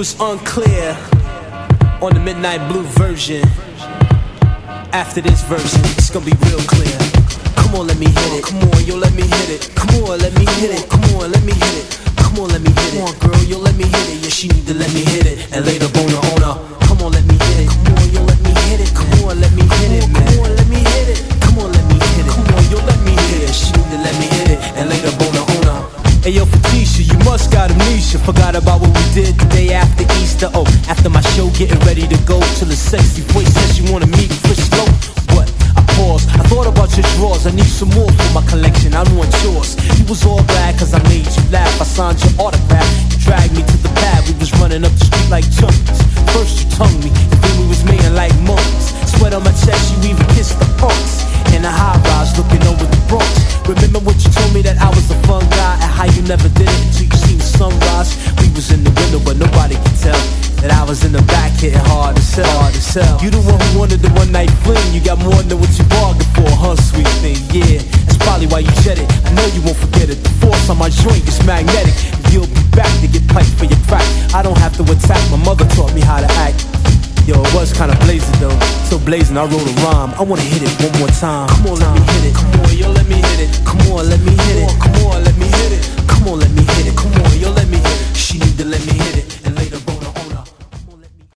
was unclear on the Midnight Blue version. After this version, it's gonna be real clear. Come on, let me hit it. Come on, yo, let me hit it. Come on, let me hit it. Come on, let me hit it. Come on, let me hit it. Come on, girl, yo, let me hit it. Yeah, she need to let me hit it. And later, boner on her. Come on, let me hit it. Come on, yo, let me hit it. Come on, let me hit it, man. Come on, let me hit it. Come on, let me hit it. Come on, yo, let me hit it. She need to let me hit it. And later, boner on her. Hey yo, Fatisha, you must got amnesia. Forgot about what we did the day after Easter. Oh, after my show, getting ready to go. Till the sexy voice says she wanna meet for slow. What? I paused, I thought about your drawers. I need some more for my collection, I want yours. You was all glad cause I made you laugh. I signed your autograph, you dragged me to the pad. We was running up the street like junkies. First you tongued me, and then we was making like monkeys. Sweat on my chest, you even kissed the punks. In a high rise, looking over the Bronx. Remember what you told me, that I was a fun guy, and how you never did it until you seen the sunrise. We was in the window, but nobody could tell that I was in the back hitting hard to sell, hard to sell. You the one who wanted the one night fling. You got more than what you bargained for, huh, sweet thing? Yeah, that's probably why you jet it. I know you won't forget it. The force on my joint is magnetic. You'll be back to get piped for your crack. I don't have to attack. My mother taught me how to act. Yo, it was kinda blazing though. So blazing, I wrote a rhyme. I wanna hit it one more time. Come on, let me hit it. Come on, yo, let me hit it. Come on, let me